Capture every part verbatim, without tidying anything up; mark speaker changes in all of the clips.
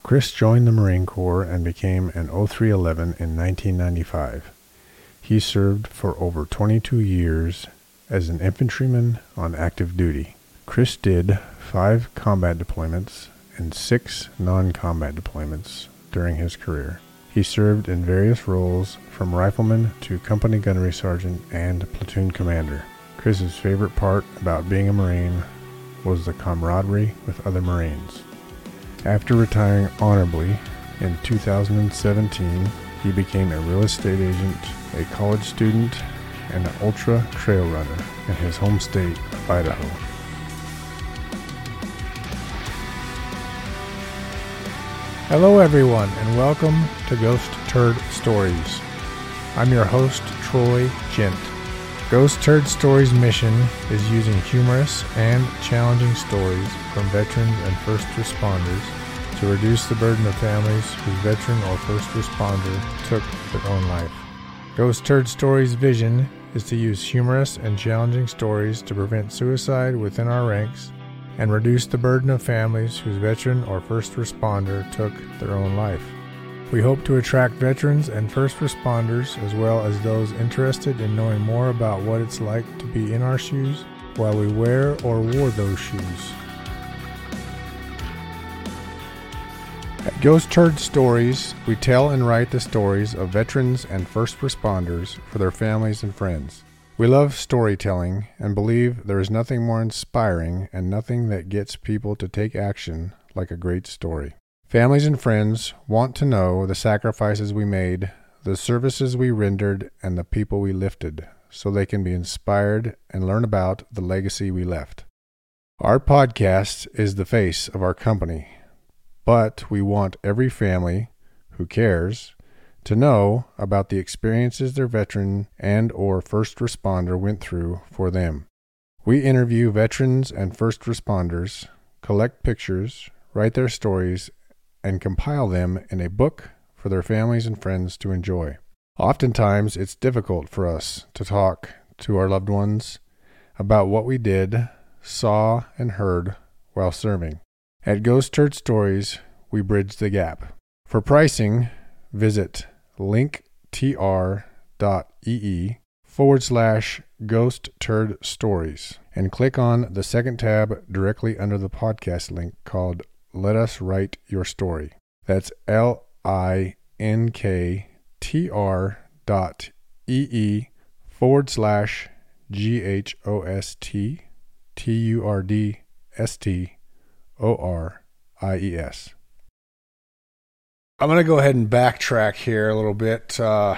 Speaker 1: Chris joined the Marine Corps and became an oh three eleven in nineteen ninety-five. He served for over twenty-two years as an infantryman on active duty. Chris did five combat deployments and six non-combat deployments during his career. He served in various roles from rifleman to company gunnery sergeant and platoon commander. Chris's favorite part about being a Marine was the camaraderie with other Marines. After retiring honorably in two thousand seventeen, he became a real estate agent, a college student, and an ultra trail runner in his home state of Idaho.
Speaker 2: Hello everyone, and welcome to Ghost Turd Stories. I'm your host, Troy Gent. Ghost Turd Stories' mission is using humorous and challenging stories from veterans and first responders to reduce the burden of families whose veteran or first responder took their own life. Ghost Turd Stories' vision is to use humorous and challenging stories to prevent suicide within our ranks and reduce the burden of families whose veteran or first responder took their own life. We hope to attract veterans and first responders as well as those interested in knowing more about what it's like to be in our shoes while we wear or wore those shoes. At Ghost Turd Stories, we tell and write the stories of veterans and first responders for their families and friends. We love storytelling and believe there is nothing more inspiring and nothing that gets people to take action like a great story. Families and friends want to know the sacrifices we made, the services we rendered, and the people we lifted, so they can be inspired and learn about the legacy we left. Our podcast is the face of our company, but we want every family who cares to know about the experiences their veteran and or first responder went through for them. We interview veterans and first responders, collect pictures, write their stories, and compile them in a book for their families and friends to enjoy. Oftentimes, it's difficult for us to talk to our loved ones about what we did, saw, and heard while serving. At Ghost Turd Stories, we bridge the gap. For pricing, visit linktr.ee forward slash Ghost Turd Stories and click on the second tab directly under the podcast link called Let Us Write Your Story. That's L-I-N-K-T-R dot E-E forward slash G-H-O-S-T T-U-R-D-S-T-O-R-I-E-S. I'm going to go ahead and backtrack here a little bit uh,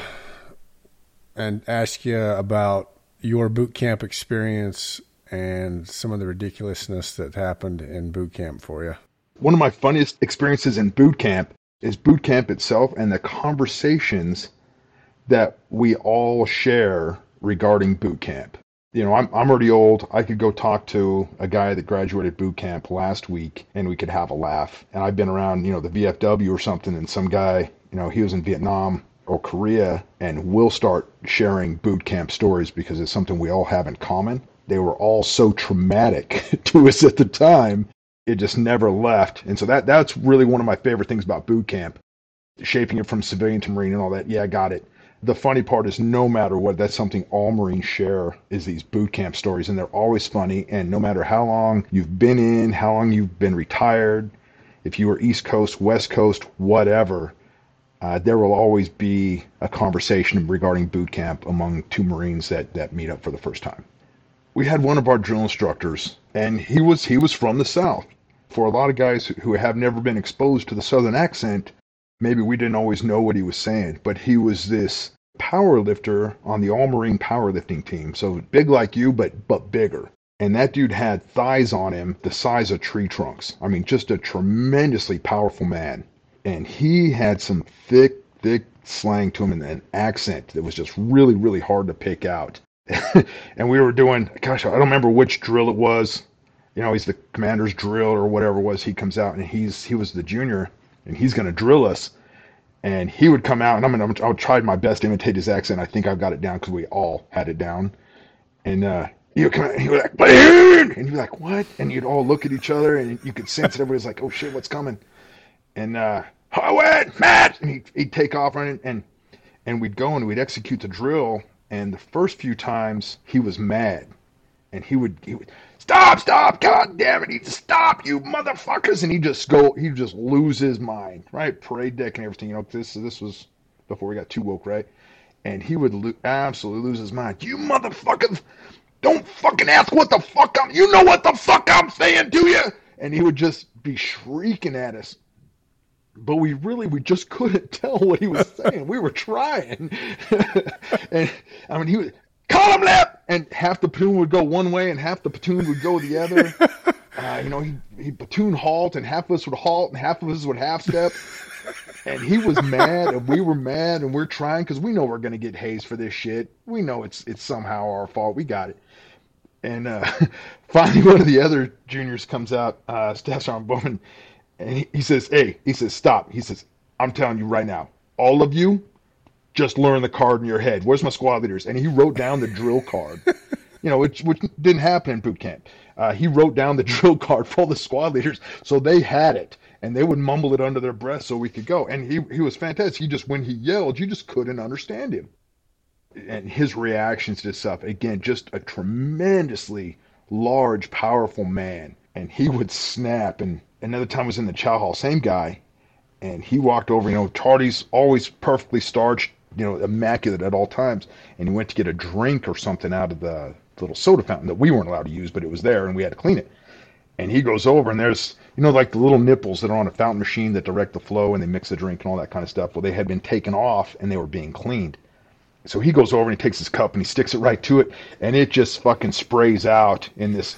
Speaker 2: and ask you about your boot camp experience and some of the ridiculousness that happened in boot camp for you.
Speaker 3: One of my funniest experiences in boot camp is boot camp itself and the conversations that we all share regarding boot camp. You know, I'm I'm already old. I could go talk to a guy that graduated boot camp last week and we could have a laugh. And I've been around, you know, the V F W or something, and some guy, you know, he was in Vietnam or Korea, and we'll start sharing boot camp stories because it's something we all have in common. They were all so traumatic to us at the time. It just never left. And so that that's really one of my favorite things about boot camp, shaping it from civilian to Marine and all that. Yeah, I got it. The funny part is no matter what, that's something all Marines share is these boot camp stories, and they're always funny. And no matter how long you've been in, how long you've been retired, if you were East Coast, West Coast, whatever, uh, there will always be a conversation regarding boot camp among two Marines that, that meet up for the first time. We had one of our drill instructors, and he was he was from the South. For a lot of guys who have never been exposed to the Southern accent, maybe we didn't always know what he was saying, but he was this power lifter on the all-Marine powerlifting team. So big like you, but but bigger. And that dude had thighs on him the size of tree trunks. I mean, just a tremendously powerful man. And he had some thick, thick slang to him and an accent that was just really, really hard to pick out. And we were doing, gosh, I don't remember which drill it was. You know, he's the commander's drill or whatever it was. He comes out and he's he was the junior and he's going to drill us. And he would come out and I'm gonna I'll try my best to imitate his accent. I think I've got it down because we all had it down. And uh, he would come out and he would like, and you'd be like, what? And you'd all look at each other and you could sense that everybody's like, oh shit, what's coming? And uh, Howard, Matt, and he'd, he'd take off running, and and we'd go and we'd execute the drill. And the first few times he was mad, and he would he would stop, stop, God damn it, he'd stop, you motherfuckers, and he'd just go, he'd just lose his mind, right? Parade deck and everything, you know. This this was before we got too woke, right? And he would lo- absolutely lose his mind. You motherfuckers, don't fucking ask what the fuck I'm, you know what the fuck I'm saying, do you? And he would just be shrieking at us. But we really, we just couldn't tell what he was saying. We were trying. And I mean, he would, call him left! And half the platoon would go one way and half the platoon would go the other. Uh, you know, he he platoon halt and half of us would halt and half of us would half step. And he was mad and we were mad and we're trying because we know we're going to get hazed for this shit. We know it's it's somehow our fault. We got it. And uh, finally one of the other juniors comes out, uh, Staff Sergeant Bowman, and he, he says, hey, he says, stop. He says, I'm telling you right now, all of you, just learn the card in your head. Where's my squad leaders? And he wrote down the drill card, you know, which, which didn't happen in boot camp. Uh, he wrote down the drill card for all the squad leaders, so they had it, and they would mumble it under their breath so we could go. And he he was fantastic. He just, when he yelled, you just couldn't understand him. And his reactions to stuff, again, just a tremendously large, powerful man. And he would snap. And another time was in the chow hall, same guy. And he walked over, you know, Tardy's always perfectly starched, you know, immaculate at all times. And he went to get a drink or something out of the little soda fountain that we weren't allowed to use, but it was there and we had to clean it. And he goes over and there's, you know, like the little nipples that are on a fountain machine that direct the flow and they mix the drink and all that kind of stuff. Well, they had been taken off and they were being cleaned. So he goes over and he takes his cup and he sticks it right to it, and it just fucking sprays out in this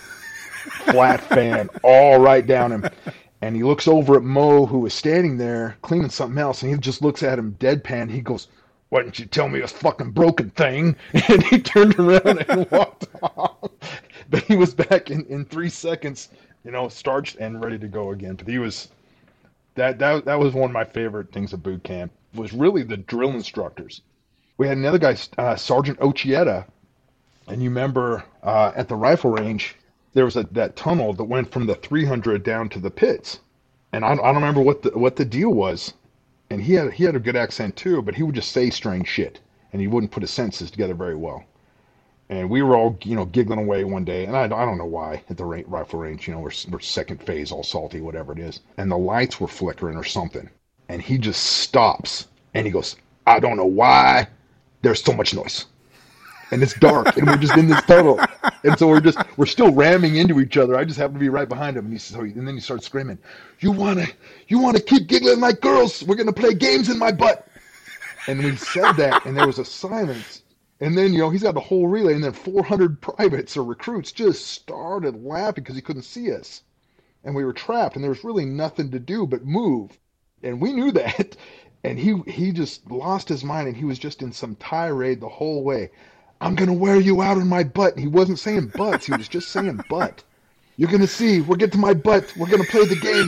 Speaker 3: flat fan all right down him. And he looks over at Mo, who was standing there cleaning something else, and he just looks at him deadpan. He goes, why didn't you tell me this fucking broken thing? And he turned around and walked off. But he was back in, in three seconds, you know, starched and ready to go again. But he was, that, that, that was one of my favorite things at boot camp, was really the drill instructors. We had another guy, uh, Sergeant Ochieta, and you remember uh, at the rifle range, there was a, that tunnel that went from the three hundred down to the pits. And I, I don't remember what the what the deal was. And he had he had a good accent too, but he would just say strange shit, and he wouldn't put his sentences together very well. And we were all, you know, giggling away one day, and I, I don't know why, at the ra- rifle range, you know, we're, we're second phase, all salty, whatever it is. And the lights were flickering or something. And he just stops, and he goes, I don't know why there's so much noise. And it's dark, and we're just in this tunnel. And so we're just, we're still ramming into each other. I just happen to be right behind him. And, he, so he, and then he starts screaming, you want to you want to keep giggling like girls? We're going to play games in my butt. And we said that, and there was a silence. And then, you know, he's got the whole relay, and then four hundred privates or recruits just started laughing because he couldn't see us. And we were trapped, and there was really nothing to do but move. And we knew that. And he he just lost his mind, and he was just in some tirade the whole way. I'm going to wear you out in my butt. And he wasn't saying butts. He was just saying butt. You're going to see. We'll get to my butt. We're going to play the games.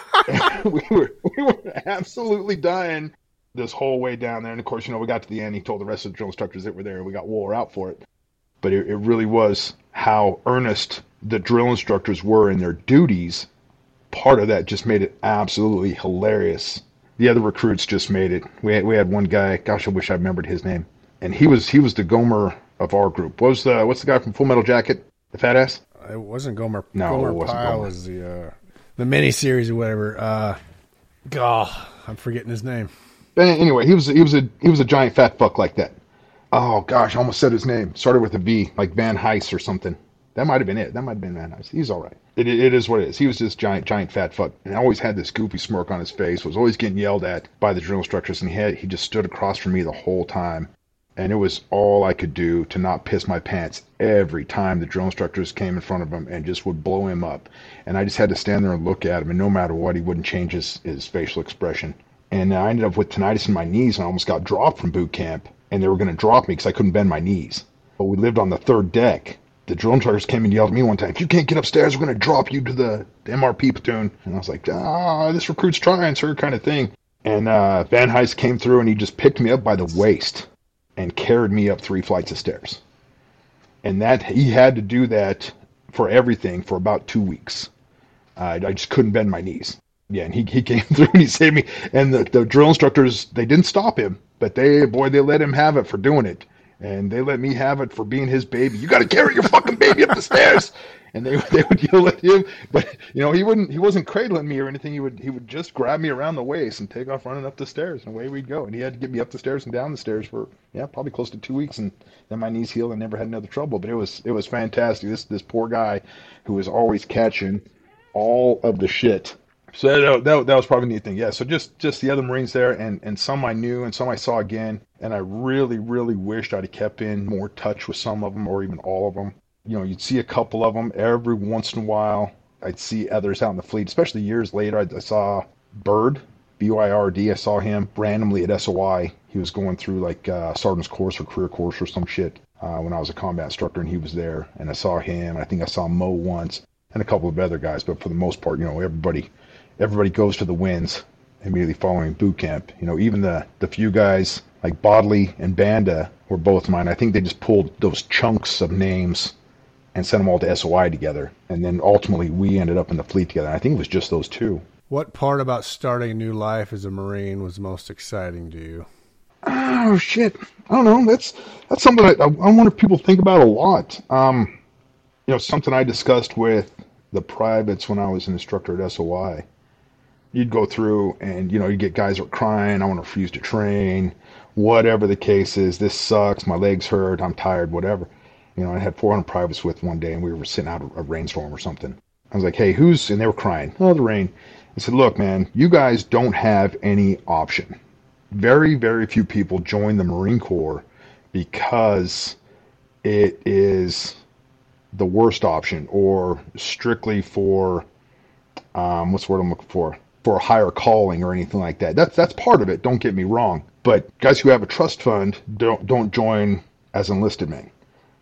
Speaker 3: And we were we were absolutely dying this whole way down there. And, of course, you know, we got to the end. He told the rest of the drill instructors that were there. We got wore out for it. But it, it really was how earnest the drill instructors were in their duties. Part of that just made it absolutely hilarious. The other recruits just made it. We had, we had one guy, gosh, I wish I remembered his name. And he was he was the Gomer of our group. What was the what's the guy from Full Metal Jacket? The fat ass?
Speaker 2: It wasn't Gomer.
Speaker 3: No,
Speaker 2: Gomer
Speaker 3: it wasn't
Speaker 2: Pyle
Speaker 3: Gomer.
Speaker 2: was the uh, the miniseries or whatever. Uh, God, I'm forgetting his name.
Speaker 3: But anyway, he was he was a he was a giant fat fuck like that. Oh gosh, I almost said his name. Started with a V, like Van Heist or something. That might have been it. That might have been Van Heist. He's all right. It, it, it is what it is. He was this giant, giant fat fuck, and always had this goofy smirk on his face. Was always getting yelled at by the drill instructors, and he had he just stood across from me the whole time, and it was all I could do to not piss my pants every time the drill instructors came in front of him and just would blow him up, and I just had to stand there and look at him, and no matter what, he wouldn't change his his facial expression, and I ended up with tinnitus in my knees, and I almost got dropped from boot camp, and they were going to drop me because I couldn't bend my knees, but we lived on the third deck. The drill instructors came and yelled at me one time, if you can't get upstairs, we're going to drop you to the, the M R P platoon. And I was like, ah, this recruit's trying, sir, kind of thing. And uh, Van Heist came through, and he just picked me up by the waist and carried me up three flights of stairs. And that he had to do that for everything for about two weeks. Uh, I just couldn't bend my knees. Yeah, and he, he came through and he saved me. And the, the drill instructors, they didn't stop him, but they, boy, they let him have it for doing it. And they let me have it for being his baby. You got to carry your fucking baby up the stairs. And they they would yell at him, but you know he wouldn't he wasn't cradling me or anything. He would he would just grab me around the waist and take off running up the stairs, and away we'd go. And he had to get me up the stairs and down the stairs for yeah probably close to two weeks, and then my knees healed and never had another trouble. But it was it was fantastic. This this poor guy who was always catching all of the shit. So that, that, that was probably a neat thing. Yeah. So just just the other Marines there, and and some I knew and some I saw again, and I really really wished I'd have kept in more touch with some of them or even all of them. You know, you'd see a couple of them every once in a while. I'd see others out in the fleet, especially years later. I, I saw Bird, B Y R D. I saw him randomly at S O I. He was going through like uh, sergeant's course or career course or some shit uh, when I was a combat instructor, and he was there. And I saw him. I think I saw Mo once and a couple of other guys. But for the most part, you know, everybody everybody goes to the wins immediately following boot camp. You know, even the, the few guys like Bodley and Banda were both mine. I think they just pulled those chunks of names and sent them all to S O I together. And then ultimately we ended up in the fleet together. I think it was just those two.
Speaker 2: What part about starting a new life as a Marine was most exciting to you?
Speaker 3: Oh, shit. I don't know. That's that's something I, I wonder if people think about a lot. Um, you know, something I discussed with the privates when I was an instructor at S O I. You'd go through and, you know, you'd get guys who are crying, I want to refuse to train, whatever the case is, this sucks, my legs hurt, I'm tired, whatever. You know, I had four hundred privates with one day, and we were sitting out a rainstorm or something. I was like, hey, who's, and they were crying, oh, the rain. I said, look, man, you guys don't have any option. Very, very few people join the Marine Corps because it is the worst option or strictly for, um, what's the word I'm looking for? For a higher calling or anything like that. That's, that's part of it, don't get me wrong. But guys who have a trust fund don't, don't join as enlisted men.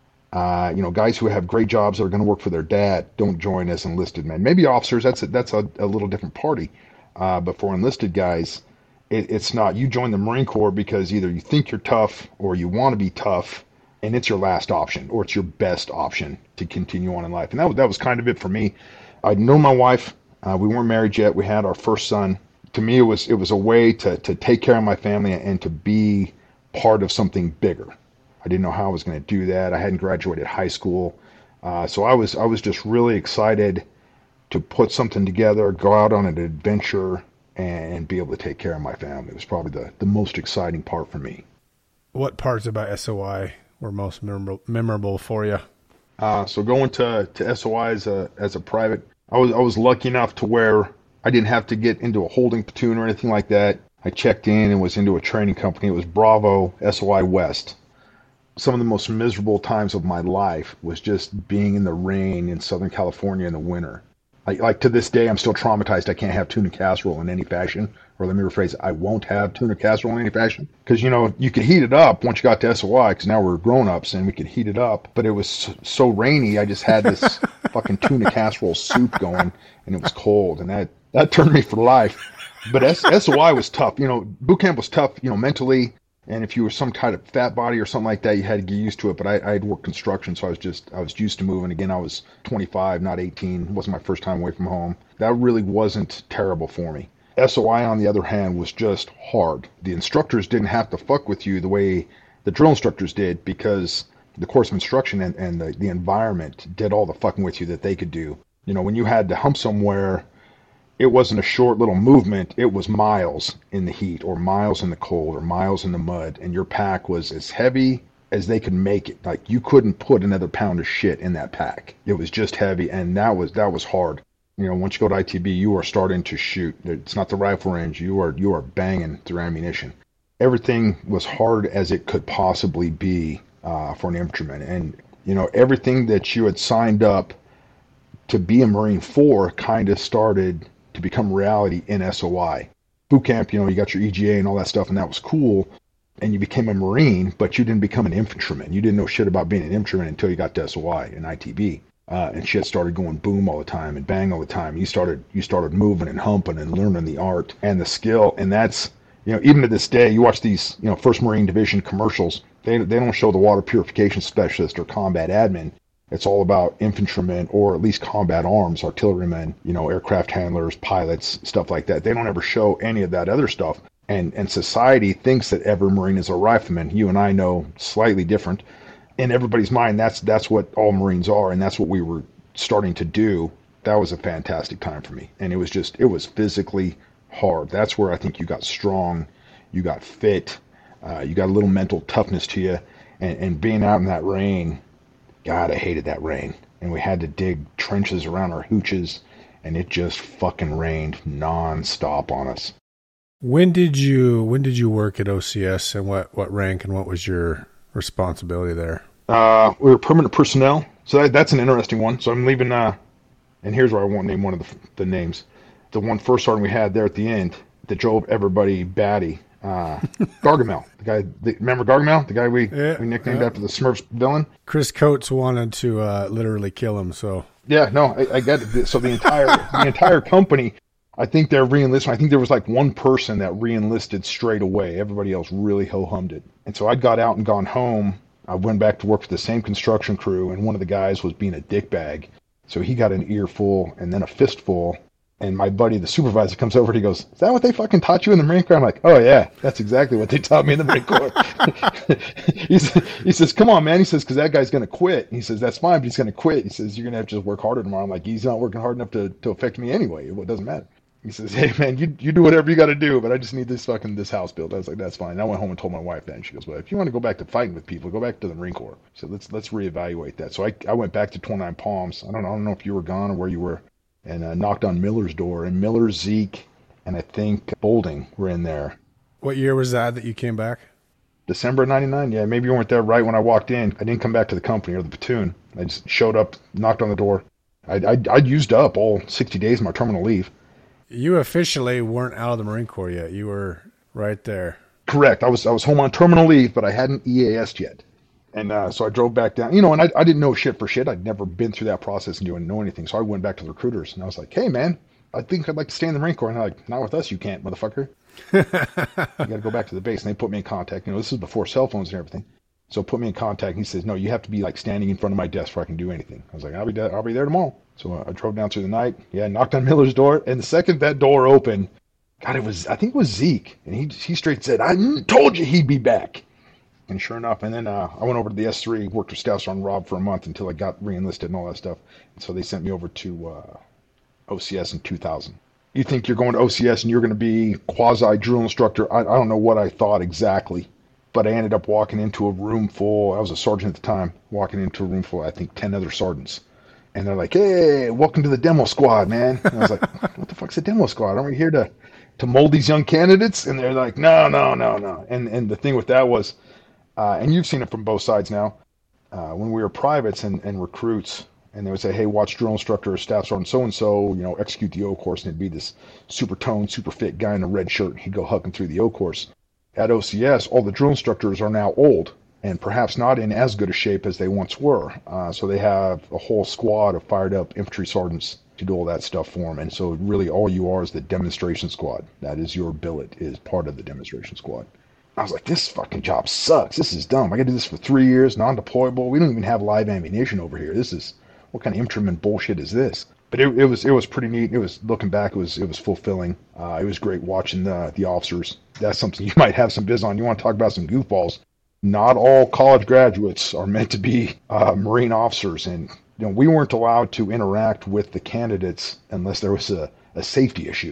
Speaker 3: Uh, you know, guys who have great jobs that are going to work for their dad don't join as enlisted men. Maybe officers, that's a, that's a, a little different party. Uh, but for enlisted guys, it, it's not. You join the Marine Corps because either you think you're tough or you want to be tough, and it's your last option or it's your best option to continue on in life. And that was, that was kind of it for me. I'd known my wife. Uh, we weren't married yet. We had our first son. To me, it was it was a way to to take care of my family and to be part of something bigger. I didn't know how I was going to do that. I hadn't graduated high school. Uh, so I was I was just really excited to put something together, go out on an adventure, and be able to take care of my family. It was probably the, the most exciting part for me.
Speaker 2: What parts about S O I were most memorable, memorable for you?
Speaker 3: Uh, so going to, to S O I as a, as a private, I was, I was lucky enough to where I didn't have to get into a holding platoon or anything like that. I checked in and was into a training company. It was Bravo S O I West. Some of the most miserable times of my life was just being in the rain in Southern California in the winter. Like, like to this day, I'm still traumatized. I can't have tuna casserole in any fashion. Or let me rephrase it, I won't have tuna casserole in any fashion. Because, you know, you could heat it up once you got to S O I, because now we're grown-ups and we could heat it up. But it was so, so rainy, I just had this fucking tuna casserole soup going, and it was cold. And that, that turned me for life. But S- SOI was tough. You know, boot camp was tough, you know, mentally. And if you were some kind of fat body or something like that, you had to get used to it. But I, I had worked construction, so I was just, I was used to moving. Again, I was twenty-five, not eighteen. It wasn't my first time away from home. That really wasn't terrible for me. S O I, on the other hand, was just hard. The instructors didn't have to fuck with you the way the drill instructors did, because the course of instruction and, and the, the environment did all the fucking with you that they could do. You know, when you had to hump somewhere, it wasn't a short little movement. It was miles in the heat or miles in the cold or miles in the mud. And your pack was as heavy as they could make it. Like, you couldn't put another pound of shit in that pack. It was just heavy. And that was, that was hard. You know, once you go to I T B, you are starting to shoot. It's not the rifle range. You are, you are banging through ammunition. Everything was hard as it could possibly be uh, for an infantryman. And, you know, everything that you had signed up to be a Marine for kind of started to become reality in S O I. Boot camp, you know, you got your E G A and all that stuff, and that was cool, and you became a Marine, but you didn't become an infantryman. You didn't know shit about being an infantryman until you got to S O I and I T B, uh, and shit started going boom all the time and bang all the time. You started you started moving and humping and learning the art and the skill, and that's, you know, even to this day, you watch these, you know, First Marine Division commercials, they they don't show the water purification specialist or combat admin. It's all about infantrymen, or at least combat arms, artillerymen, you know, aircraft handlers, pilots, stuff like that. They don't ever show any of that other stuff. And and society thinks that every Marine is a rifleman. You and I know slightly different. In everybody's mind, that's that's what all Marines are, and that's what we were starting to do. That was a fantastic time for me. And it was just, it was physically hard. That's where I think you got strong, you got fit, uh, you got a little mental toughness to you. And, and being out in that rain, God, I hated that rain. And we had to dig trenches around our hooches, and it just fucking rained nonstop on us.
Speaker 2: When did you when did you work at O C S, and what, what rank and what was your responsibility there?
Speaker 3: Uh, we were permanent personnel, so that, that's an interesting one. So I'm leaving, uh, and here's where I won't name one of the, the names. The one first sergeant we had there at the end that drove everybody batty, uh, Gargamel. The guy, the, remember Gargamel? The guy we,
Speaker 2: yeah,
Speaker 3: we nicknamed
Speaker 2: yeah.
Speaker 3: after the Smurfs villain?
Speaker 2: Chris Coates wanted to uh, literally kill him, so.
Speaker 3: Yeah, no, I, I get it. So the entire the entire company, I think they're re-enlisting. I think there was like one person that re-enlisted straight away. Everybody else really ho-hummed it. And so I got out and gone home. I went back to work for the same construction crew, and one of the guys was being a dickbag. So he got an earful and then a fistful. And my buddy, the supervisor, comes over and he goes, "Is that what they fucking taught you in the Marine Corps?" I'm like, "Oh, yeah, that's exactly what they taught me in the Marine Corps." he, says, he says, "Come on, man." He says, "Because that guy's going to quit." He says, "That's fine, but he's going to quit." He says, "You're going to have to just work harder tomorrow." I'm like, "He's not working hard enough to, to affect me anyway. It doesn't matter." He says, "Hey, man, you you do whatever you got to do, but I just need this fucking this house built." I was like, "That's fine." And I went home and told my wife that, and she goes, "Well, if you want to go back to fighting with people, go back to the Marine Corps." So let's let's reevaluate that. So I I went back to twenty-nine Palms. I don't know, I don't know if you were gone or where you were, and uh, knocked on Miller's door. And Miller, Zeke, and I think Bolding were in there.
Speaker 2: What year was that that you came back?
Speaker 3: December of ninety-nine. Yeah, maybe you weren't there right when I walked in. I didn't come back to the company or the platoon. I just showed up, knocked on the door. I'd, I'd, I'd used up all sixty days of my terminal leave.
Speaker 2: You officially weren't out of the Marine Corps yet. You were right there.
Speaker 3: Correct. I was I was home on terminal leave, but I hadn't E A S'd yet. And uh, so I drove back down. You know, and I, I didn't know shit for shit. I'd never been through that process and didn't know anything. So I went back to the recruiters, and I was like, "Hey, man, I think I'd like to stay in the Marine Corps." And they're like, "Not with us, you can't, motherfucker. You got to go back to the base." And they put me in contact. You know, this is before cell phones and everything. So put me in contact. He says, "No, you have to be like standing in front of my desk before I can do anything." I was like, "I'll be there. I'll be there tomorrow." So uh, I drove down through the night. Yeah, knocked on Miller's door, and the second that door opened, God, it was I think it was Zeke, and he he straight said, "I told you he'd be back." And sure enough, and then uh, I went over to the S three, worked with Staff Sergeant Rob for a month until I got re-enlisted and all that stuff. And so they sent me over to uh, O C S in two thousand. You think you're going to O C S and you're going to be quasi drill instructor? I, I don't know what I thought exactly. But I ended up walking into a room full, I was a sergeant at the time, walking into a room full, I think, ten other sergeants. And they're like, "Hey, welcome to the demo squad, man." And I was like, "What the fuck's a demo squad? Aren't we here to, to mold these young candidates?" And they're like, "No, no, no, no." And and the thing with that was, uh, and you've seen it from both sides now, uh, when we were privates and, and recruits, and they would say, "Hey, watch drill instructor or staff sergeant so-and-so, you know, execute the O course," and it'd be this super toned, super fit guy in a red shirt, and he'd go hucking through the O course. At O C S, all the drill instructors are now old and perhaps not in as good a shape as they once were. Uh, so they have a whole squad of fired up infantry sergeants to do all that stuff for them. And so really all you are is the demonstration squad. That is your billet, is part of the demonstration squad. I was like, this fucking job sucks. This is dumb. I got to do this for three years, non-deployable. We don't even have live ammunition over here. This is, what kind of infantryman bullshit is this? But it, it was it was pretty neat. It was, looking back, it was it was fulfilling. Uh, it was great watching the the officers. That's something you might have some biz on. You want to talk about some goofballs? Not all college graduates are meant to be uh, Marine officers, and you know we weren't allowed to interact with the candidates unless there was a, a safety issue.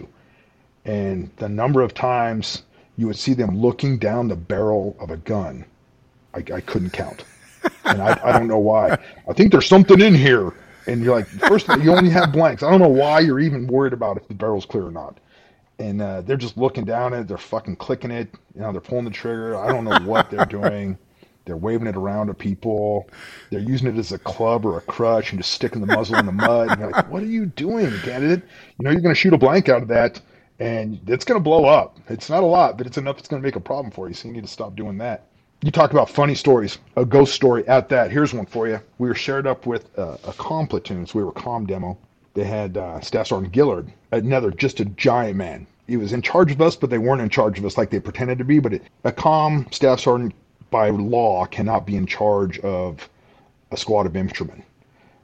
Speaker 3: And the number of times you would see them looking down the barrel of a gun, I, I couldn't count, and I, I don't know why. I think there's something in here. And you're like, first of all, you only have blanks. I don't know why you're even worried about if the barrel's clear or not. And uh, they're just looking down at it. They're fucking clicking it. You know, they're pulling the trigger. I don't know what they're doing. They're waving it around to people. They're using it as a club or a crutch and just sticking the muzzle in the mud. And you're like, what are you doing, candidate? You know, you're going to shoot a blank out of that, and it's going to blow up. It's not a lot, but it's enough that's going to make a problem for you. So you need to stop doing that. You talk about funny stories, a ghost story at that. Here's one for you. We were shared up with uh, a comm platoon, so we were comm demo. They had uh, Staff Sergeant Gillard, another just a giant man. He was in charge of us, but they weren't in charge of us like they pretended to be. But it, a comm staff sergeant, by law, cannot be in charge of a squad of infantrymen.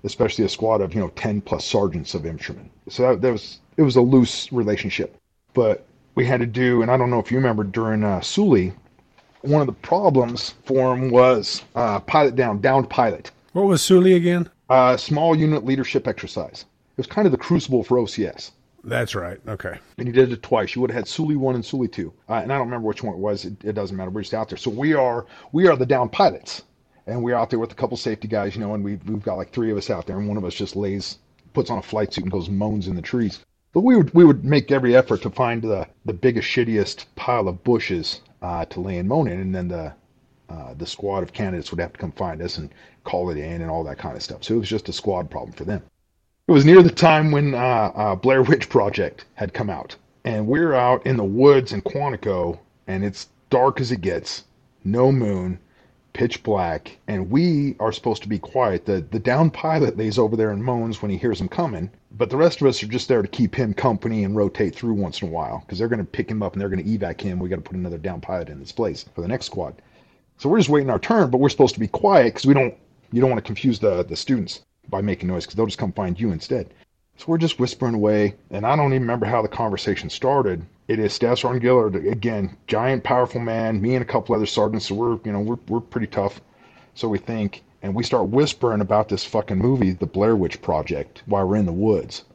Speaker 3: especially a squad of, you know, ten plus sergeants of infantrymen. So that, that was, it was a loose relationship. But we had to do, and I don't know if you remember during uh, Sully, one of the problems for him was uh, pilot down, downed pilot.
Speaker 2: What was Sully again?
Speaker 3: Uh, small unit leadership exercise. It was kind of the crucible for O C S.
Speaker 2: That's right. Okay.
Speaker 3: And he did it twice. You would have had Sully one and Sully two. Uh, and I don't remember which one it was. It, it doesn't matter. We're just out there. So we are we are the down pilots. And we're out there with a couple safety guys, you know, and we've, we've got like three of us out there. And one of us just lays, puts on a flight suit and goes moans in the trees. But we would we would make every effort to find the, the biggest, shittiest pile of bushes uh, to lay and moan in. And then the uh, the squad of candidates would have to come find us and call it in and all that kind of stuff. So it was just a squad problem for them. It was near the time when uh, uh, Blair Witch Project had come out. And we're out in the woods in Quantico, and it's dark as it gets, no moon, pitch black, and we are supposed to be quiet. The the down pilot lays over there and moans when he hears them coming, but the rest of us are just there to keep him company and rotate through once in a while, because they're going to pick him up and they're going to evac him. We got to put another down pilot in his place for the next squad. So we're just waiting our turn, but we're supposed to be quiet because we don't. You don't want to confuse the the students by making noise, because they'll just come find you instead. So we're just whispering away, and I don't even remember how the conversation started. It is Staff Sergeant Gillard, again, giant, powerful man, me and a couple other sergeants, so we're, you know, we're we're pretty tough, so we think, and we start whispering about this fucking movie, The Blair Witch Project, while we're in the woods.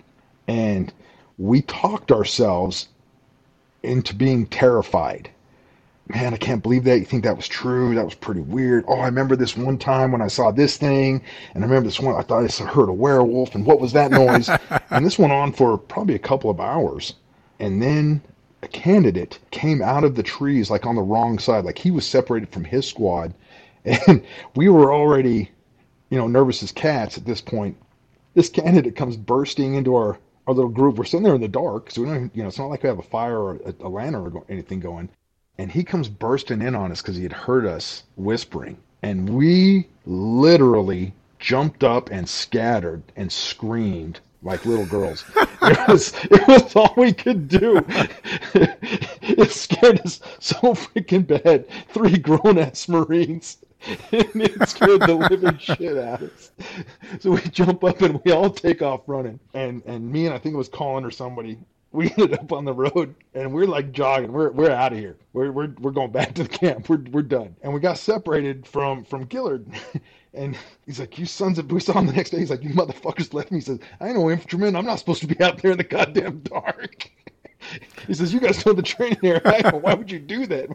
Speaker 3: And we talked ourselves into being terrified. Man, I can't believe that. You think that was true? That was pretty weird. Oh, I remember this one time when I saw this thing, and I remember this one, I thought I heard a werewolf, and what was that noise? And this went on for probably a couple of hours. And then a candidate came out of the trees, like on the wrong side, like he was separated from his squad, and we were already, you know, nervous as cats at this point. This candidate comes bursting into our, our little group. We're sitting there in the dark, so we don't even, you know, it's not like we have a fire or a, a lantern or anything going. And he comes bursting in on us because he had heard us whispering. And we literally jumped up and scattered and screamed like little girls. It was, it was all we could do. It scared us so freaking bad. Three grown-ass Marines. And it scared the living shit out of us. So we jump up and we all take off running. And and me and I think it was Colin or somebody, we ended up on the road, and we're like jogging. We're we're out of here. We're we're we're going back to the camp. We're we're done. And we got separated from from Gillard, and he's like, "You sons of," we saw him the next day. He's like, "You motherfuckers left me." He says, "I ain't no infantryman. I'm not supposed to be out there in the goddamn dark." He says, "You guys know the training area. Why would you do that?"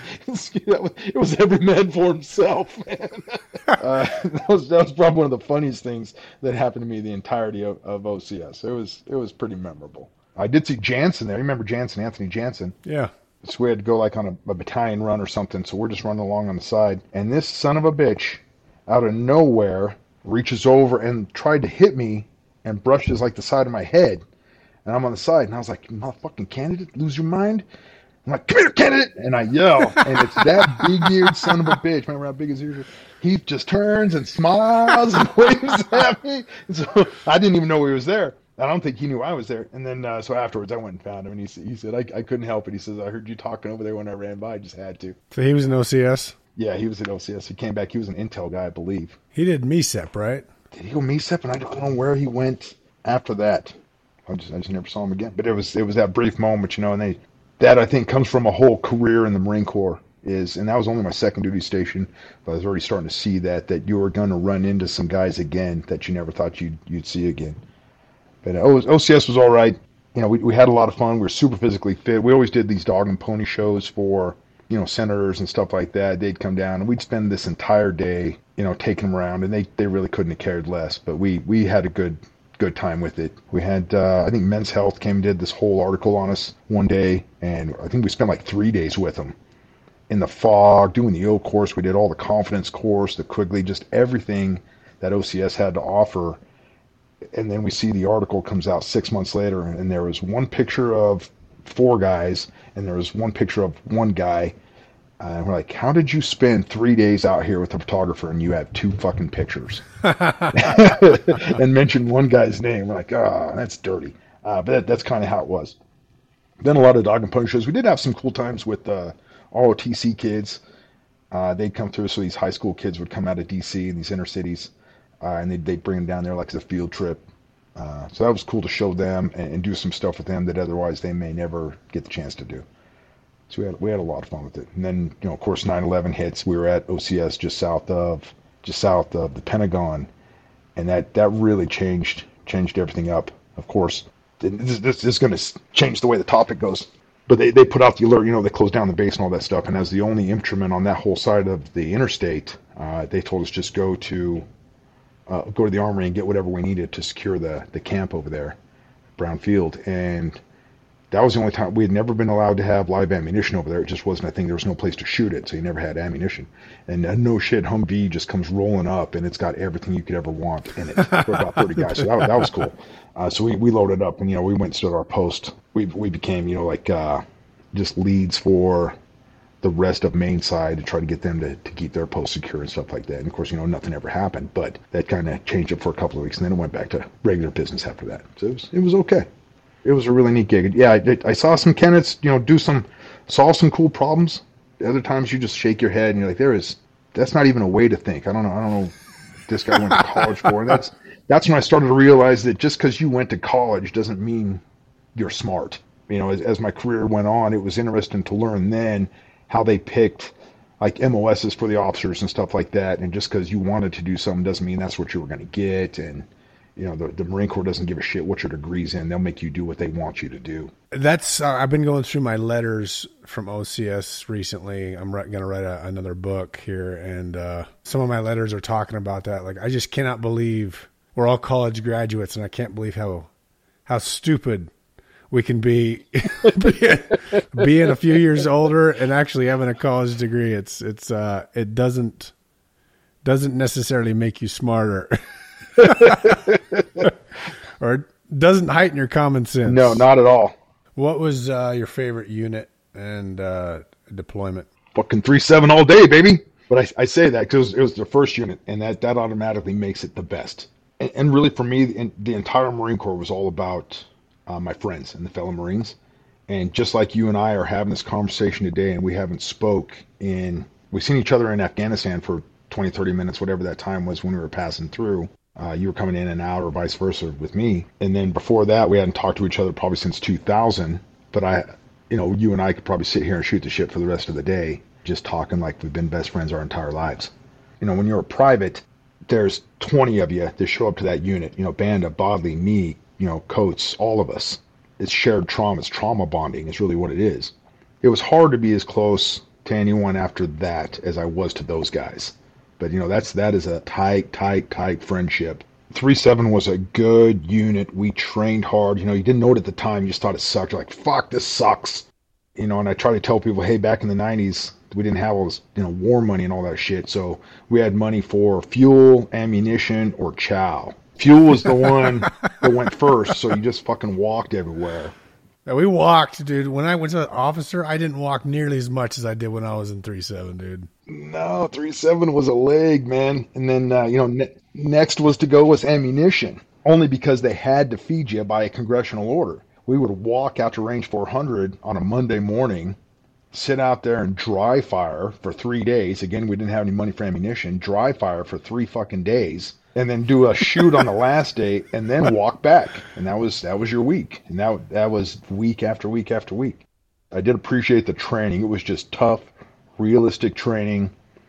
Speaker 3: It was every man for himself, man. Uh, that was that was probably one of the funniest things that happened to me the entirety of, of O C S. It was it was pretty memorable. I did see Jansen there. You remember Jansen, Anthony Jansen?
Speaker 2: Yeah.
Speaker 3: So we had to go like on a, a battalion run or something, so we're just running along on the side. And this son of a bitch, out of nowhere, reaches over and tried to hit me and brushes like the side of my head. And I'm on the side, and I was like, "You motherfucking candidate, lose your mind?" I'm like, "Come here, candidate!" And I yell, and it's that big-eared son of a bitch. Remember how big his ears are? He just turns and smiles and waves at me. And so I didn't even know he was there. I don't think he knew I was there. And then, uh, so afterwards, I went and found him, and he, he said, I, I couldn't help it. He says, "I heard you talking over there when I ran by. I just had to."
Speaker 2: So he was in O C S?
Speaker 3: Yeah, he was at O C S. He came back. He was an intel guy, I believe.
Speaker 2: He did M E S E P, right?
Speaker 3: Did he go M E S E P? And I don't know where he went after that. I just, I just never saw him again. But it was, it was that brief moment, you know, and they, that I think comes from a whole career in the Marine Corps. Is, and that was only my second duty station, but I was already starting to see that, that you were going to run into some guys again that you never thought you'd, you'd see again. But O C S was all right. You know, we we had a lot of fun. We were super physically fit. We always did these dog and pony shows for, you know, senators and stuff like that. They'd come down, and we'd spend this entire day, you know, taking them around, and they, they really couldn't have cared less. But we, we had a good good time with it. We had, uh, I think Men's Health came and did this whole article on us one day, and I think we spent like three days with them in the fog, doing the O course. We did all the confidence course, the Quigley, just everything that O C S had to offer. And then we see the article comes out six months later, and there was one picture of four guys, and there was one picture of one guy. Uh, and we're like, "How did you spend three days out here with a photographer and you have two fucking pictures?" And mention one guy's name. We're like, "Oh, that's dirty." Uh, but that, that's kind of how it was. Then a lot of dog and pony shows. We did have some cool times with uh, R O T C kids. Uh, they'd come through, so these high school kids would come out of D C and these inner cities. uh, and they'd, they'd bring them down there like as a field trip. Uh, so that was cool to show them and, and do some stuff with them that otherwise they may never get the chance to do. So we had we had a lot of fun with it. And then, you know, of course, nine eleven hits. We were at O C S just south of just south of the Pentagon, and that, that really changed changed everything up. Of course, this, this is going to change the way the topic goes. But they, they put out the alert, you know, they closed down the base and all that stuff. And as the only infantryman on that whole side of the interstate, uh, they told us just go to uh, go to the armory and get whatever we needed to secure the, the camp over there, Brown Field. And that was the only time we had never been allowed to have live ammunition over there. It just wasn't a thing. There was no place to shoot it, so you never had ammunition. And uh, no shit, Humvee just comes rolling up, and it's got everything you could ever want in it for about thirty guys. So that, that was cool. Uh, so we, we loaded up, and you know we went and stood our post. We we became you know like uh, just leads for the rest of main side to try to get them to, to keep their post secure and stuff like that. And of course, you know nothing ever happened, but that kind of changed it for a couple of weeks, and then it went back to regular business after that. So it was it was okay. It was a really neat gig. Yeah, I, I saw some Kennets, you know, do some, solve some cool problems. The other times you just shake your head and you're like, there is, that's not even a way to think. I don't know. I don't know what this guy went to college for. And that's, that's when I started to realize that just because you went to college doesn't mean you're smart. You know, as, as my career went on, it was interesting to learn then how they picked like M O Ss for the officers and stuff like that. And just because you wanted to do something doesn't mean that's what you were going to get. And, you know, the, the Marine Corps doesn't give a shit what your degree's in. They'll make you do what they want you to do.
Speaker 2: That's, uh, I've been going through my letters from O C S recently. I'm going to write a, another book here. And uh, some of my letters are talking about that. Like, I just cannot believe we're all college graduates, and I can't believe how, how stupid we can be being, being a few years older and actually having a college degree. It's, it's, uh, it doesn't, doesn't necessarily make you smarter. Or doesn't heighten your common sense.
Speaker 3: No, not at all.
Speaker 2: What was uh, your favorite unit and uh, deployment?
Speaker 3: Fucking three seven all day, baby. But I, I say that because it was the first unit, and that, that automatically makes it the best. And, and really, for me, the, the entire Marine Corps was all about uh, my friends and the fellow Marines. And just like you and I are having this conversation today, and we haven't spoke in, we've seen each other in Afghanistan for twenty, thirty minutes, whatever that time was when we were passing through. Uh, you were coming in and out or vice versa with me. And then before that, we hadn't talked to each other probably since two thousand. But I, you know, you and I could probably sit here and shoot the shit for the rest of the day, just talking like we've been best friends our entire lives. You know, when you're a private, there's twenty of you that show up to that unit. You know, Banda, Bodley, me, you know, Coates, all of us. It's shared trauma. It's trauma bonding is really what it is. It was hard to be as close to anyone after that as I was to those guys. But, you know, that's that is a tight, tight, tight friendship. three seven was a good unit. We trained hard. You know, you didn't know it at the time. You just thought it sucked. You're like, fuck, this sucks. You know, and I try to tell people, hey, back in the nineties, we didn't have all this, you know, war money and all that shit. So we had money for fuel, ammunition, or chow. Fuel was the one that went first, so you just fucking walked everywhere.
Speaker 2: Yeah, we walked, dude. When I went to the officer, I didn't walk nearly as much as I did when I was in three seven, dude.
Speaker 3: No, three seven was a leg, man. And then, uh, you know, ne- next was to go with ammunition, only because they had to feed you by a congressional order. We would walk out to range four hundred on a Monday morning, sit out there and dry fire for three days. Again, we didn't have any money for ammunition. Dry fire for three fucking days. And then do a shoot on the last day, and then walk back, and that was that was your week, and that that was week after week after week. I did appreciate the training; it was just tough, realistic training.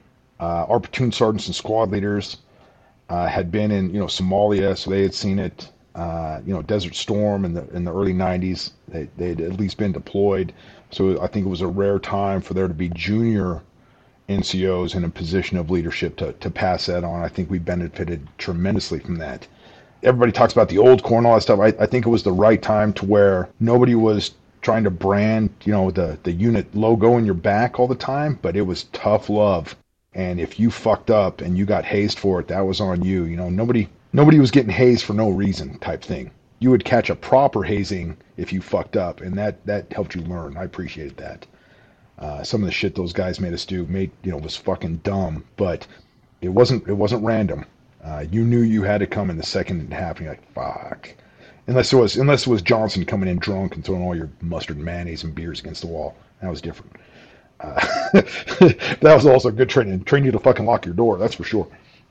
Speaker 3: Uh, our platoon sergeants and squad leaders uh, had been in you know Somalia, so they had seen it. Uh, you know, Desert Storm in the in the early nineties. They they'd at least been deployed, so I think it was a rare time for there to be junior N C Os in a position of leadership to, to pass that on. I think we benefited tremendously from that. Everybody talks about the old Corps and all that stuff. I, I think it was the right time to where nobody was trying to brand, you know, the, the unit logo in your back all the time, but it was tough love. And if you fucked up and you got hazed for it, that was on you. You know, nobody nobody was getting hazed for no reason type thing. You would catch a proper hazing if you fucked up, and that, that helped you learn. I appreciated that. Uh, some of the shit those guys made us do, made you know, was fucking dumb, but it wasn't. It wasn't random. Uh, you knew you had to come in the second half, and you're like, fuck. Unless it was, unless it was Johnson coming in drunk and throwing all your mustard, and mayonnaise, and beers against the wall. That was different. Uh, that was also good training. Train you to fucking lock your door. That's for sure.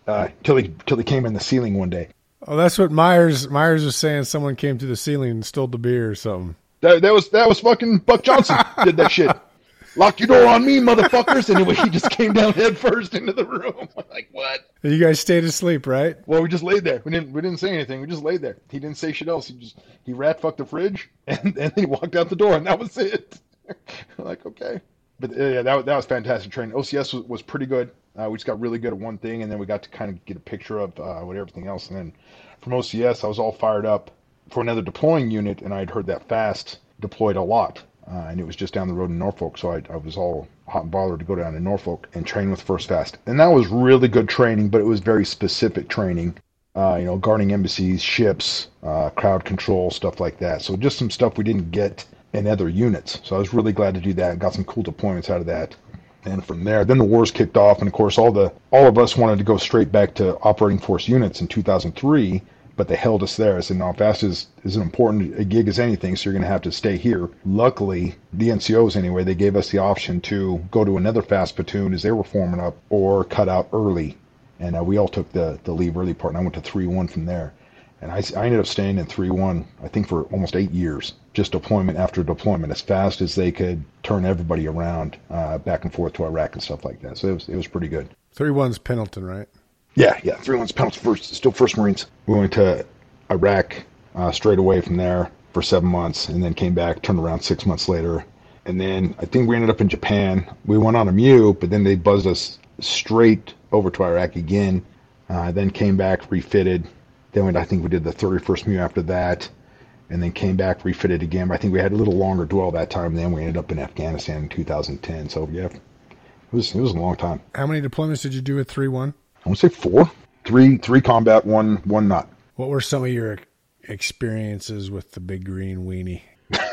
Speaker 3: uh, till he till he came in the ceiling one day.
Speaker 2: Oh, that's what Myers Myers was saying. Someone came through the ceiling and stole the beer or something.
Speaker 3: That, that was that was fucking Buck Johnson did that shit. Lock your door on me, motherfuckers! And anyway, he just came down head first into the room. I'm like, what?
Speaker 2: You guys stayed asleep, right?
Speaker 3: Well, we just laid there. We didn't we didn't say anything. We just laid there. He didn't say shit else. He just he rat fucked the fridge and, and then he walked out the door and that was it. I'm like, okay. But uh, yeah, that that was fantastic training. O C S was, was pretty good. Uh, we just got really good at one thing, and then we got to kind of get a picture of uh, what everything else. And then from O C S, I was all fired up for another deploying unit, and I'd heard that FAST deployed a lot. Uh, and it was just down the road in Norfolk, so I, I was all hot and bothered to go down to Norfolk and train with First Fast. And that was really good training, but it was very specific training, uh, you know, guarding embassies, ships, uh, crowd control, stuff like that. So just some stuff we didn't get in other units. So I was really glad to do that and got some cool deployments out of that. And from there, then the wars kicked off, and of course, all the all of us wanted to go straight back to operating force units in two thousand three, but they held us there. I said, no, FAST is, is an important a gig as anything, so you're going to have to stay here. Luckily, the N C Os anyway, they gave us the option to go to another FAST platoon as they were forming up or cut out early. And uh, we all took the, the leave early part, and I went to three one from there. And I, I ended up staying in three one, I think, for almost eight years, just deployment after deployment, as fast as they could turn everybody around uh, back and forth to Iraq and stuff like that. So it was, it was pretty good.
Speaker 2: three one's Pendleton, right?
Speaker 3: Yeah, yeah. three one's Pendleton, first, still First Marines. We went to Iraq uh, straight away from there for seven months, and then came back, turned around six months later. And then I think we ended up in Japan. We went on a M U, but then they buzzed us straight over to Iraq again. Uh, then came back, refitted. Then we, I think we did the thirty-first M U after that, and then came back, refitted again. But I think we had a little longer dwell that time. Then we ended up in Afghanistan in two thousand ten. So yeah, it was it was a long time.
Speaker 2: How many deployments did you do at three one?
Speaker 3: I want to say four, three three combat, one one not.
Speaker 2: What were some of your experiences with the big green weenie?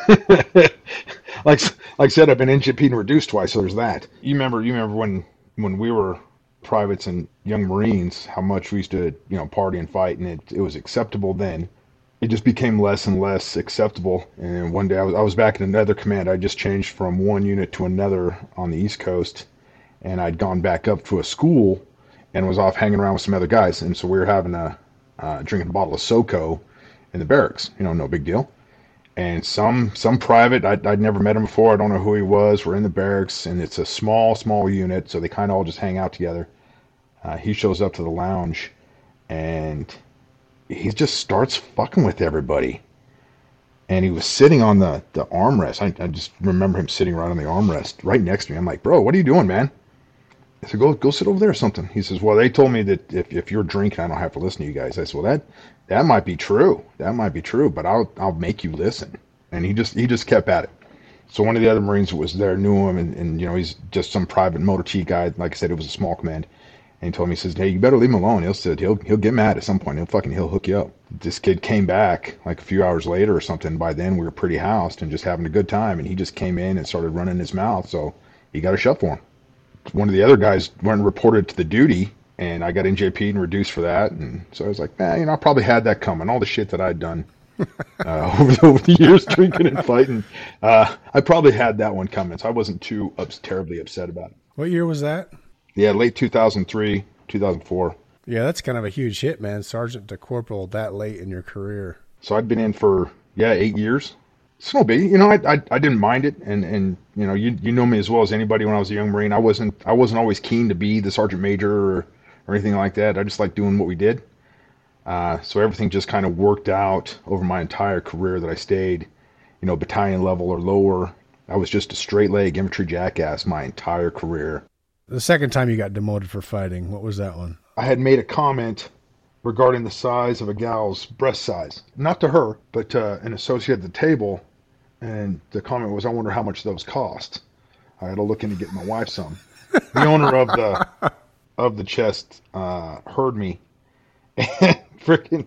Speaker 3: like like I said, I've been N J P'd and reduced twice, so there's that. You remember you remember when when we were privates and young Marines, how much we used to, you know, party and fight, and it, it was acceptable then. It just became less and less acceptable. And one day I was, I was back in another command. I just changed from one unit to another on the East Coast, and I'd gone back up to a school and was off hanging around with some other guys. And so we were having a, uh, drinking a bottle of SoCo in the barracks, you know, no big deal. And some some private, I'd, I'd never met him before, I don't know who he was, we're in the barracks, and it's a small, small unit, so they kind of all just hang out together. Uh, he shows up to the lounge, and he just starts fucking with everybody. And he was sitting on the, the armrest. I, I just remember him sitting right on the armrest, right next to me. I'm like, bro, what are you doing, man? I said, go go sit over there or something. He says, well, they told me that if, if you're drinking, I don't have to listen to you guys. I said, well, that that might be true. That might be true, but I'll I'll make you listen. And he just he just kept at it. So one of the other Marines that was there knew him, and, and you know, he's just some private motor T guy. Like I said, it was a small command. And he told me, he says, hey, you better leave him alone. He'll said he'll he'll get mad at some point. He'll fucking he'll hook you up. This kid came back like a few hours later or something. By then we were pretty housed and just having a good time. And he just came in and started running his mouth. So he got a shut for him. One of the other guys went and reported to the duty, and I got N J P'd and reduced for that. And so I was like, man, you know, I probably had that coming. All the shit that I'd done uh, over, the, over the years, drinking and fighting, uh, I probably had that one coming. So I wasn't too ups, terribly upset about it.
Speaker 2: What year was that?
Speaker 3: Yeah, late two thousand three, two thousand four.
Speaker 2: Yeah, that's kind of a huge hit, man. Sergeant to corporal that late in your career.
Speaker 3: So I'd been in for, yeah, eight years. It's no big, you know. I, I I didn't mind it, and and you know, you you know me as well as anybody. When I was a young Marine, I wasn't I wasn't always keen to be the sergeant major or or anything like that. I just liked doing what we did. Uh, so everything just kind of worked out over my entire career that I stayed, you know, battalion level or lower. I was just a straight leg infantry jackass my entire career.
Speaker 2: The second time you got demoted for fighting, what was that one?
Speaker 3: I had made a comment regarding the size of a gal's breast size, not to her, but uh, an associate at the table. And the comment was, I wonder how much those cost. I had to look into getting my wife some. The owner of the of the chest uh, heard me and freaking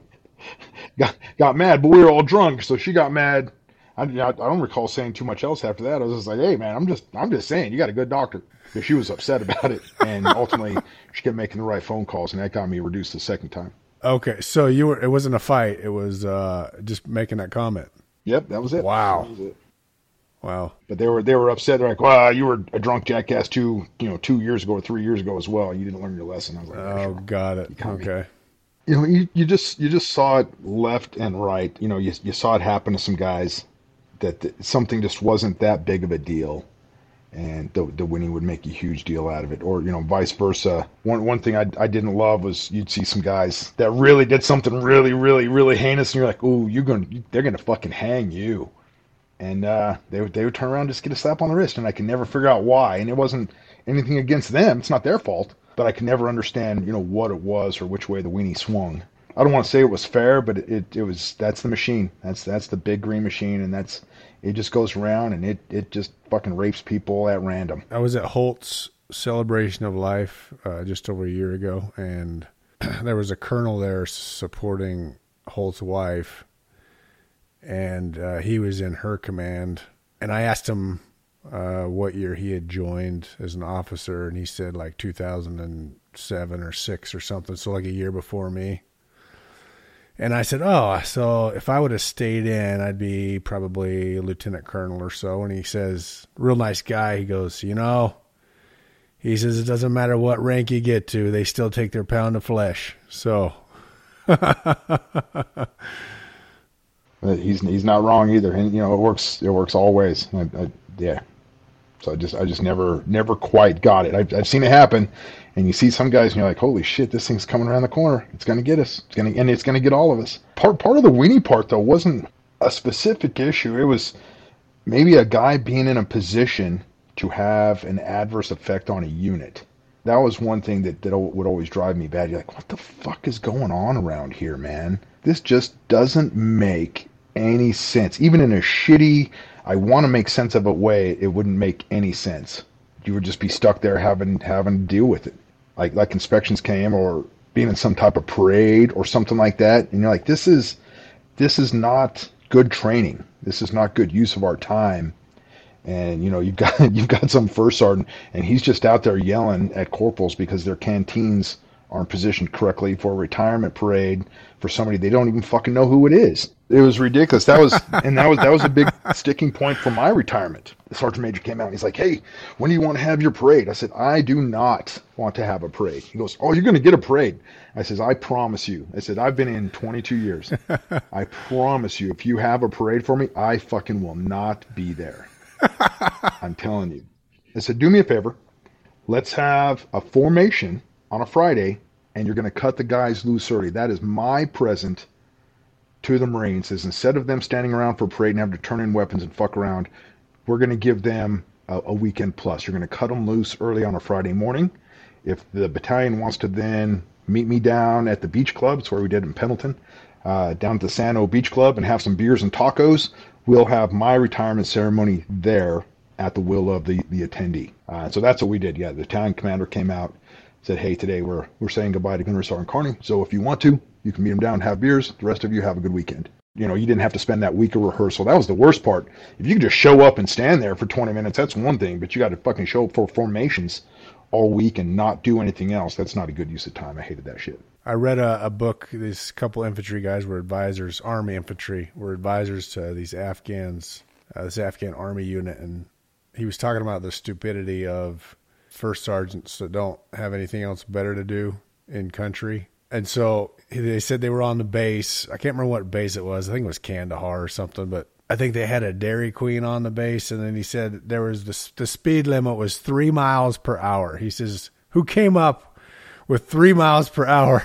Speaker 3: got got mad. But we were all drunk, so she got mad. I, I don't recall saying too much else after that. I was just like, hey man, I'm just I'm just saying, you got a good doctor. Because she was upset about it, and ultimately she kept making the right phone calls, and that got me reduced the second time.
Speaker 2: Okay, so you were it wasn't a fight; it was uh, just making that comment.
Speaker 3: Yep, that was it.
Speaker 2: Wow.
Speaker 3: That was it.
Speaker 1: Wow.
Speaker 3: But they were they were upset. They're like, "Well, you were a drunk jackass two you know two years ago or three years ago as well. You didn't learn your lesson." I was like,
Speaker 1: "Oh,
Speaker 3: sure.
Speaker 1: Got it. You okay."
Speaker 3: You know, you, you just you just saw it left and right. You know, you you saw it happen to some guys that, that something just wasn't that big of a deal, and the the winning would make a huge deal out of it, or you know, vice versa. One one thing I I didn't love was you'd see some guys that really did something really really really heinous, and you're like, "Ooh, you're gonna they're gonna fucking hang you." And uh, they would they would turn around and just get a slap on the wrist, and I could never figure out why. And it wasn't anything against them; it's not their fault. But I could never understand, you know, what it was or which way the weenie swung. I don't want to say it was fair, but it, it, it was. That's the machine. That's that's the big green machine, and that's it. Just goes around and it it just fucking rapes people at random.
Speaker 1: I was at Holt's Celebration of Life uh, just over a year ago, and there was a colonel there supporting Holt's wife. And uh, he was in her command. And I asked him uh, what year he had joined as an officer, and he said like two thousand seven or six or something, so like a year before me. And I said, oh, so if I would have stayed in, I'd be probably a lieutenant colonel or so. And he says, real nice guy, he goes, you know, he says, it doesn't matter what rank you get to, they still take their pound of flesh. So...
Speaker 3: He's he's not wrong either, and you know it works. It works all ways. I, I, yeah, so I just I just never never quite got it. I've I've seen it happen, and you see some guys, and you're like, holy shit, this thing's coming around the corner. It's gonna get us. It's gonna and it's gonna get all of us. Part part of the weenie part though wasn't a specific issue. It was maybe a guy being in a position to have an adverse effect on a unit. That was one thing that, that would always drive me bad. You're like, what the fuck is going on around here, man? This just doesn't make any sense. Even in a shitty, I want to make sense of it way, it wouldn't make any sense. You would just be stuck there having having to deal with it. Like like inspections came, or being in some type of parade or something like that, and you're like, this is this is not good training. This is not good use of our time. And you know, you've got you've got some first sergeant, and he's just out there yelling at corporals because their canteens aren't positioned correctly for a retirement parade for somebody they don't even fucking know who it is. It was ridiculous. That was and that was that was a big sticking point for my retirement. The sergeant major came out and he's like, "Hey, when do you want to have your parade?" I said, "I do not want to have a parade." He goes, "Oh, you're going to get a parade." I says, "I promise you." I said, "I've been in twenty-two years. I promise you, if you have a parade for me, I fucking will not be there." I'm telling you. I said, "Do me a favor. Let's have a formation on a Friday, and you're going to cut the guys loose early. That is my present to the Marines, is instead of them standing around for a parade and having to turn in weapons and fuck around, we're going to give them a, a weekend plus. You're going to cut them loose early on a Friday morning. If the battalion wants to then meet me down at the beach club," it's where we did in Pendleton, uh, down at the Sano Beach Club, and have some beers and tacos, we'll have my retirement ceremony there at the will of the, the attendee. Uh, so that's what we did. Yeah, the battalion commander came out, said, "Hey, today we're we're saying goodbye to Gunnery Sergeant Carney. So if you want to, you can meet him down and have beers. The rest of you have a good weekend." You know, you didn't have to spend that week of rehearsal. That was the worst part. If you could just show up and stand there for twenty minutes, that's one thing. But you got to fucking show up for formations all week and not do anything else. That's not a good use of time. I hated that shit.
Speaker 1: I read a, a book. These couple infantry guys were advisors, Army infantry, were advisors to these Afghans, uh, this Afghan Army unit. And he was talking about the stupidity of first sergeants that don't have anything else better to do in country. And so they said they were on the base. I can't remember what base it was. I think it was Kandahar or something, but I think they had a Dairy Queen on the base. And then he said there was the, the speed limit was three miles per hour. He says, who came up with three miles per hour?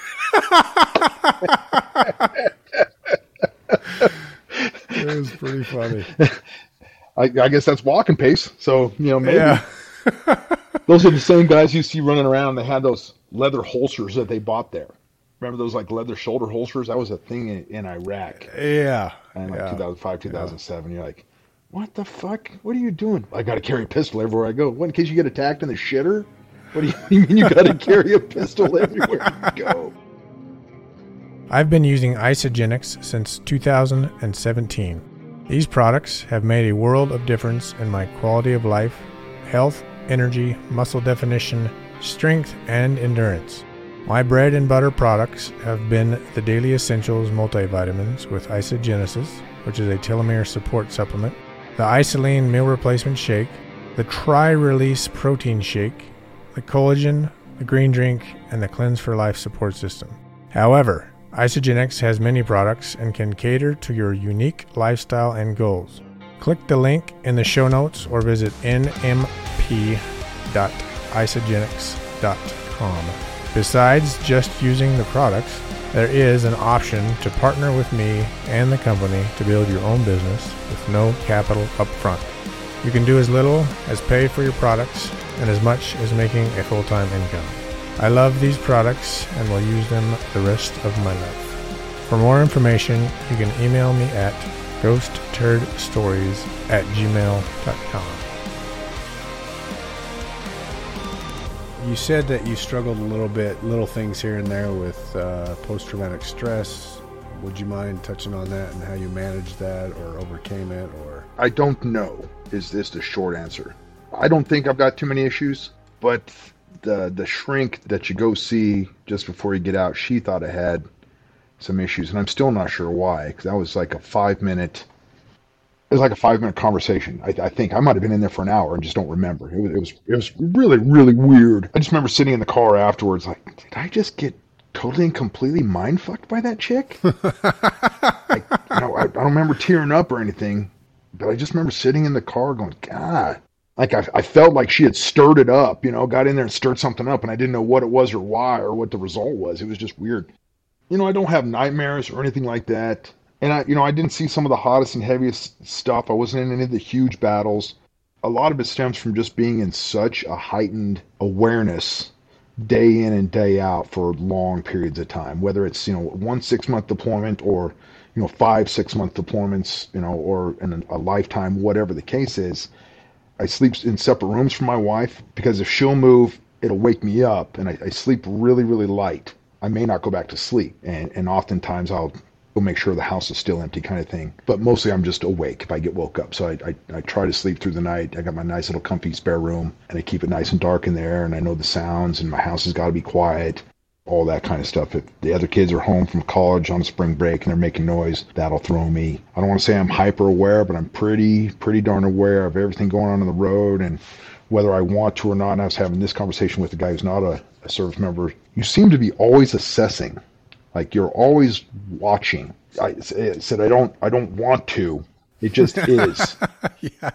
Speaker 1: It was pretty funny.
Speaker 3: I, I guess that's walking pace. So, you know, maybe.
Speaker 1: Yeah.
Speaker 3: Those are the same guys you see running around. They had those leather holsters that they bought there. Remember those like leather shoulder holsters? That was a thing in, in Iraq.
Speaker 1: Yeah.
Speaker 3: In like
Speaker 1: yeah.
Speaker 3: two thousand five, two thousand seven. Yeah. You're like, what the fuck? What are you doing? I got to carry a pistol everywhere I go. What, in case you get attacked in the shitter? What do you, you mean you got to carry a pistol everywhere you go?
Speaker 2: I've been using Isagenix since two thousand seventeen. These products have made a world of difference in my quality of life, health, energy, muscle definition, strength, and endurance. My bread and butter products have been the Daily Essentials multivitamins with Isagenesis, which is a telomere support supplement, the Isoline Meal Replacement Shake, the Tri-Release Protein Shake, the Collagen, the Green Drink, and the Cleanse for Life support system. However, Isagenix has many products and can cater to your unique lifestyle and goals. Click the link in the show notes or visit n m p dot isagenix dot com. Besides just using the products, there is an option to partner with me and the company to build your own business with no capital up front. You can do as little as pay for your products and as much as making a full-time income. I love these products and will use them the rest of my life. For more information, you can email me at ghost turd stories at gmail dot com. You said that you struggled a little bit, little things here and there with uh, post-traumatic stress. Would you mind touching on that and how you managed that or overcame it? Or
Speaker 3: I don't know is this the short answer. I don't think I've got too many issues, but the the shrink that you go see just before you get out, she thought I had some issues, and I'm still not sure why, because that was like a five minute it was like a five minute conversation. I, I think I might have been in there for an hour and just don't remember. It was, it was it was really, really weird. I just remember sitting in the car afterwards like, did I just get totally and completely mind fucked by that chick? I, you know, I, I don't remember tearing up or anything, but I just remember sitting in the car going, God. Like I, I felt like she had stirred it up, you know, got in there and stirred something up, and I didn't know what it was or why or what the result was. It was just weird. You know, I don't have nightmares or anything like that. And I, you know, I didn't see some of the hottest and heaviest stuff. I wasn't in any of the huge battles. A lot of it stems from just being in such a heightened awareness day in and day out for long periods of time, whether it's, you know, one six month deployment or, you know, five six month deployments, you know, or in a lifetime, whatever the case is. I sleep in separate rooms from my wife because if she'll move, it'll wake me up, and I, I sleep really, really light. I may not go back to sleep, and, and oftentimes I'll go make sure the house is still empty kind of thing. But mostly I'm just awake if I get woke up. So I, I, I try to sleep through the night. I got my nice little comfy spare room, and I keep it nice and dark in there, and I know the sounds, and my house has got to be quiet, all that kind of stuff. If the other kids are home from college on spring break and they're making noise, that'll throw me. I don't want to say I'm hyper aware, but I'm pretty, pretty darn aware of everything going on on the road, and whether I want to or not. And I was having this conversation with a guy who's not a, a service member. You seem to be always assessing, like you're always watching. I, I said, I don't, I don't want to. It just is.
Speaker 2: Yeah.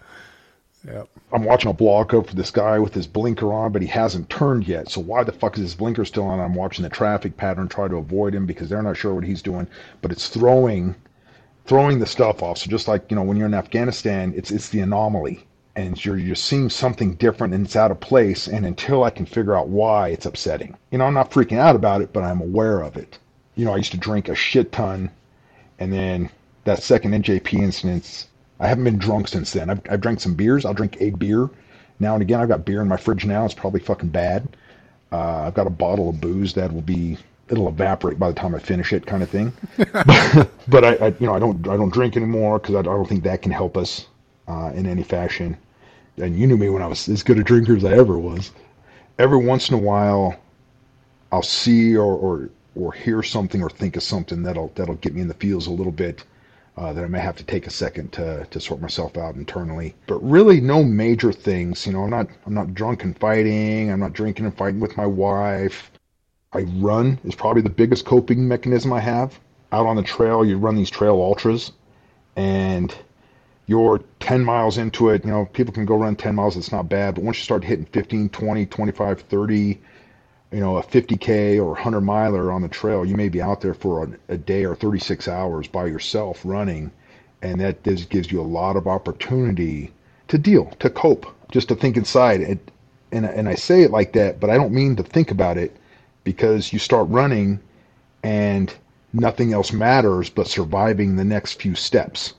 Speaker 2: Yep.
Speaker 3: I'm watching a blog up for this guy with his blinker on, but he hasn't turned yet. So why the fuck is his blinker still on? I'm watching the traffic pattern, try to avoid him because they're not sure what he's doing. But it's throwing, throwing the stuff off. So just like, you know, when you're in Afghanistan, it's it's the anomaly, and you're you're seeing something different and it's out of place. And until I can figure out why, it's upsetting. You know, I'm not freaking out about it, but I'm aware of it. You know, I used to drink a shit ton, and then that second N J P incident. I haven't been drunk since then. I've, I've drank some beers. I'll drink a beer now and again. I've got beer in my fridge now. It's probably fucking bad. Uh, I've got a bottle of booze that will be, it'll evaporate by the time I finish it, kind of thing. but but I, I, you know, I don't, I don't drink anymore because I, I don't think that can help us uh, in any fashion. And you knew me when I was as good a drinker as I ever was. Every once in a while, I'll see or or or hear something or think of something that'll that'll get me in the feels a little bit. Uh, that I may have to take a second to to sort myself out internally, but really no major things. You know, I'm not I'm not drunk and fighting. I'm not drinking and fighting with my wife. I run is probably the biggest coping mechanism I have. Out on the trail, you run these trail ultras, and you're ten miles into it. You know, people can go run ten miles. It's not bad, but once you start hitting fifteen, twenty, twenty-five, thirty, you know, a fifty K or one hundred miler on the trail, you may be out there for a, a day or thirty-six hours by yourself running, and that just gives you a lot of opportunity to deal, to cope, just to think inside. It, and, and I say it like that, but I don't mean to think about it, because you start running and nothing else matters but surviving the next few steps.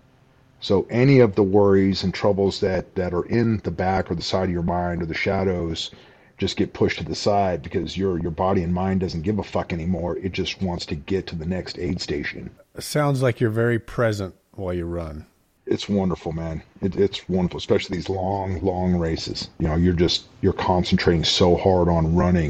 Speaker 3: So any of the worries and troubles that, that are in the back or the side of your mind or the shadows just get pushed to the side because your your body and mind doesn't give a fuck anymore. It just wants to get to the next aid station.
Speaker 2: It sounds like you're very present while you run.
Speaker 3: It's wonderful, man. It, it's wonderful, especially these long, long races. You know, you're just, you're concentrating so hard on running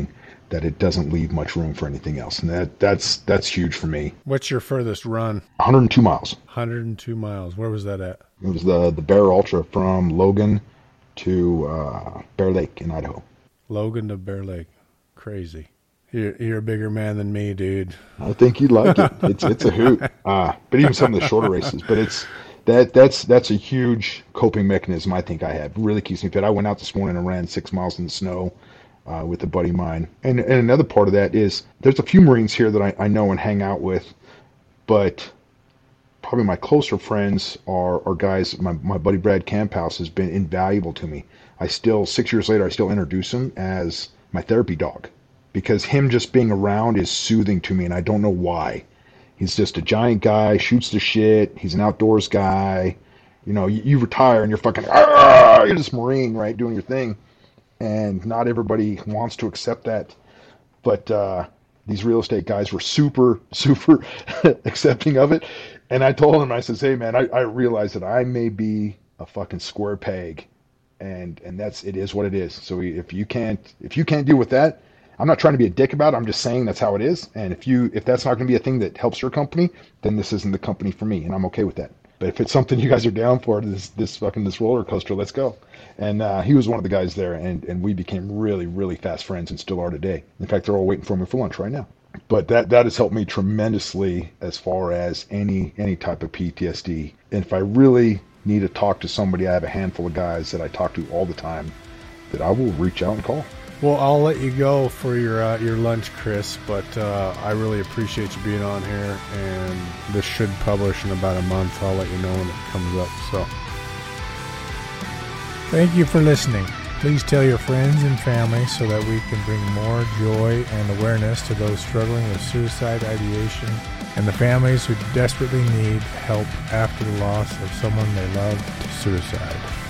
Speaker 3: that it doesn't leave much room for anything else. And that that's that's huge for me.
Speaker 2: What's your furthest run?
Speaker 3: one hundred two miles.
Speaker 2: one hundred two miles. Where was that at?
Speaker 3: It was the, the Bear Ultra from Logan to uh, Bear Lake in Idaho.
Speaker 2: Logan to Bear Lake. Crazy. You're, you're a bigger man than me, dude.
Speaker 3: I think you'd like it. It's it's a hoot. Uh, but even some of the shorter races. But it's that that's that's a huge coping mechanism I think I have. It really keeps me fit. I went out this morning and ran six miles in the snow uh, with a buddy of mine. And and another part of that is there's a few Marines here that I, I know and hang out with, but probably my closer friends are, are guys. My, my buddy Brad Camphouse has been invaluable to me. I still, six years later, I still introduce him as my therapy dog, because him just being around is soothing to me, and I don't know why. He's just a giant guy, shoots the shit. He's an outdoors guy. You know, you, you retire and you're fucking, ah, you're this Marine, right, doing your thing. And not everybody wants to accept that. But uh, these real estate guys were super, super accepting of it. And I told him, I says, hey, man, I, I realize that I may be a fucking square peg. And and that's, it is what it is. So if you can't, if you can't deal with that, I'm not trying to be a dick about it. I'm just saying that's how it is. And if you, if that's not going to be a thing that helps your company, then this isn't the company for me. And I'm okay with that. But if it's something you guys are down for, this, this fucking, this roller coaster, let's go. And uh, he was one of the guys there, and, and we became really, really fast friends and still are today. In fact, they're all waiting for me for lunch right now. But that, that has helped me tremendously as far as any, any type of P T S D. And if I really need to talk to somebody, I have a handful of guys that I talk to all the time that I will reach out and call.
Speaker 2: Well, I'll let you go for your uh, your lunch, Chris, but uh, I really appreciate you being on here, and this should publish in about a month. I'll let you know when it comes up. So, thank you for listening. Please tell your friends and family so that we can bring more joy and awareness to those struggling with suicide ideation and the families who desperately need help after the loss of someone they love to suicide.